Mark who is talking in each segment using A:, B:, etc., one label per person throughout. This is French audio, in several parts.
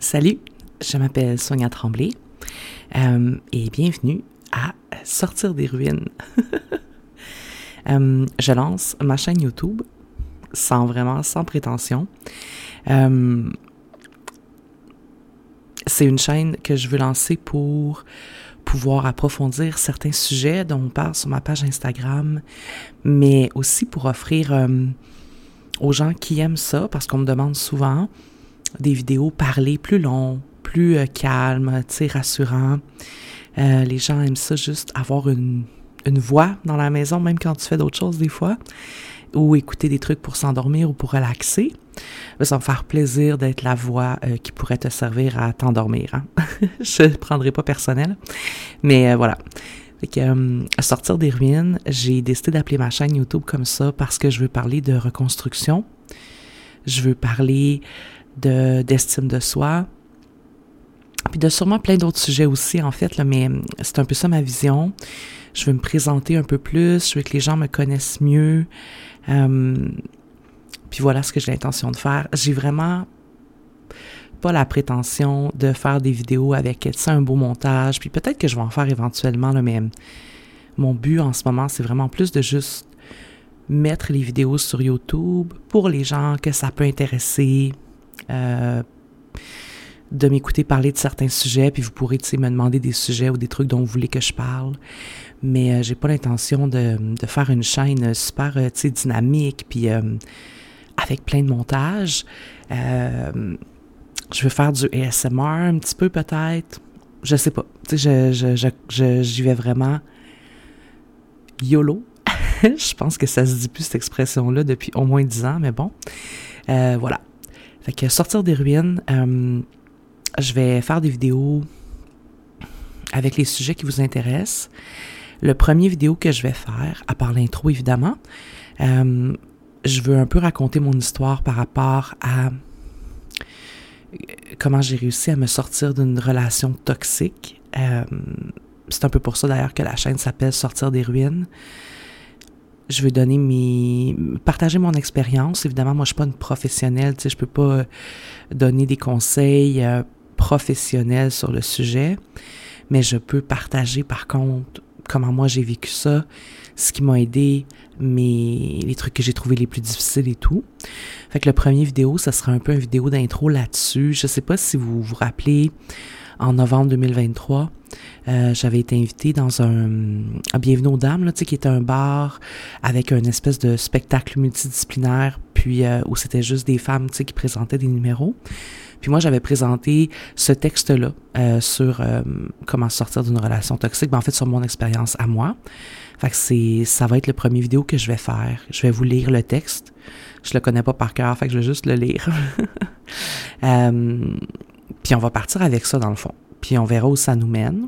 A: Salut, je m'appelle Sonia Tremblay et bienvenue à Sortir des ruines. Je lance ma chaîne YouTube sans prétention. C'est une chaîne que je veux lancer pour pouvoir approfondir certains sujets dont on parle sur ma page Instagram, mais aussi pour offrir aux gens qui aiment ça, parce qu'on me demande souvent des vidéos parlées plus longues, plus calmes, tu sais, rassurants. Les gens aiment ça, juste avoir une voix dans la maison, même quand tu fais d'autres choses des fois, ou écouter des trucs pour s'endormir ou pour relaxer. Ça va me faire plaisir d'être la voix qui pourrait te servir à t'endormir. Hein? Je ne prendrai pas personnel, mais voilà. Fait que, à Sortir des ruines, j'ai décidé d'appeler ma chaîne YouTube comme ça parce que je veux parler de reconstruction, je veux parler d'estime de soi, puis de sûrement plein d'autres sujets aussi, en fait, là, mais c'est un peu ça ma vision. Je veux me présenter un peu plus, je veux que les gens me connaissent mieux. Puis voilà ce que j'ai l'intention de faire. J'ai vraiment pas la prétention de faire des vidéos avec, tu sais, un beau montage, puis peut-être que je vais en faire éventuellement, là, mais mon but en ce moment, c'est vraiment plus de juste mettre les vidéos sur YouTube pour les gens que ça peut intéresser, de m'écouter parler de certains sujets, puis vous pourrez, tu sais, me demander des sujets ou des trucs dont vous voulez que je parle. Mais j'ai pas l'intention de faire une chaîne super, tu sais, dynamique, puis avec plein de montage. Je veux faire du ASMR un petit peu peut-être. Je sais pas. Tu sais, j'y vais vraiment YOLO. Je pense que ça se dit plus cette expression-là depuis au moins 10 ans, mais bon. Voilà. Fait que Sortir des ruines, je vais faire des vidéos avec les sujets qui vous intéressent. Le premier vidéo que je vais faire, à part l'intro évidemment, je veux un peu raconter mon histoire par rapport à comment j'ai réussi à me sortir d'une relation toxique. C'est un peu pour ça d'ailleurs que la chaîne s'appelle Sortir des ruines. Je veux partager mon expérience. Évidemment, moi, je suis pas une professionnelle, tu sais, je peux pas donner des conseils professionnels sur le sujet, mais je peux partager, par contre, comment moi j'ai vécu ça, ce qui m'a aidé, les trucs que j'ai trouvés les plus difficiles et tout. Fait que le premier vidéo, ça sera un peu une vidéo d'intro là-dessus. Je sais pas si vous vous rappelez, en novembre 2023, j'avais été invitée dans un Bienvenue aux Dames, là, tu sais, qui était un bar avec un espèce de spectacle multidisciplinaire, puis où c'était juste des femmes, tu sais, qui présentaient des numéros. Puis moi, j'avais présenté ce texte-là sur comment sortir d'une relation toxique, en fait, sur mon expérience à moi. Fait que ça va être le premier vidéo que je vais faire. Je vais vous lire le texte. Je le connais pas par cœur, fait que je vais juste le lire. Puis on va partir avec ça, dans le fond. Puis on verra où ça nous mène.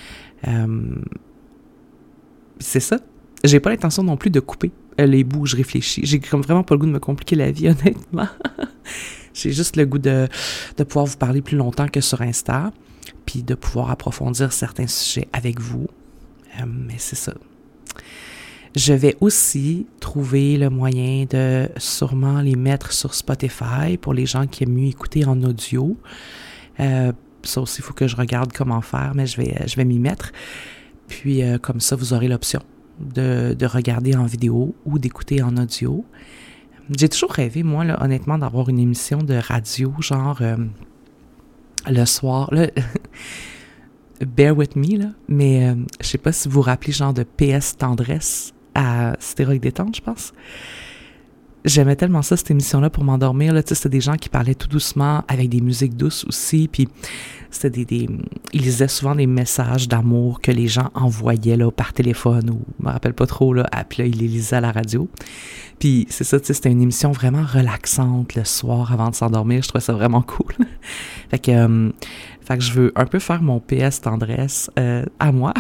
A: C'est ça. J'ai pas l'intention non plus de couper les bouts où je réfléchis. J'ai comme vraiment pas le goût de me compliquer la vie, honnêtement. J'ai juste le goût de pouvoir vous parler plus longtemps que sur Insta, puis de pouvoir approfondir certains sujets avec vous. Mais c'est ça. Je vais aussi trouver le moyen de sûrement les mettre sur Spotify pour les gens qui aiment mieux écouter en audio. Ça aussi, il faut que je regarde comment faire, mais je vais m'y mettre. Puis, comme ça, vous aurez l'option de regarder en vidéo ou d'écouter en audio. J'ai toujours rêvé, moi, là, honnêtement, d'avoir une émission de radio, genre le soir. Là, bear with me, là, mais je sais pas si vous vous rappelez, genre de PS Tendresse à Stéroïde Détente, je pense. J'aimais tellement ça, cette émission-là, pour m'endormir. Là, tu sais, c'était des gens qui parlaient tout doucement, avec des musiques douces aussi, puis c'était ils lisaient souvent des messages d'amour que les gens envoyaient là, par téléphone, ou je me rappelle pas trop, là, puis là, ils les lisaient à la radio. Puis c'est ça, tu sais, c'était une émission vraiment relaxante le soir avant de s'endormir. Je trouvais ça vraiment cool. Fait que je veux un peu faire mon PS Tendresse à moi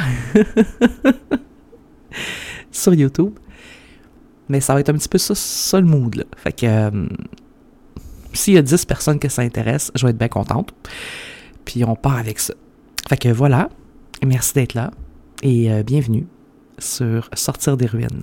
A: sur YouTube. Mais ça va être un petit peu ça le mood, là. Fait que s'il y a 10 personnes que ça intéresse, je vais être bien contente. Puis on part avec ça. Fait que voilà. Merci d'être là. Et bienvenue sur Sortir des ruines.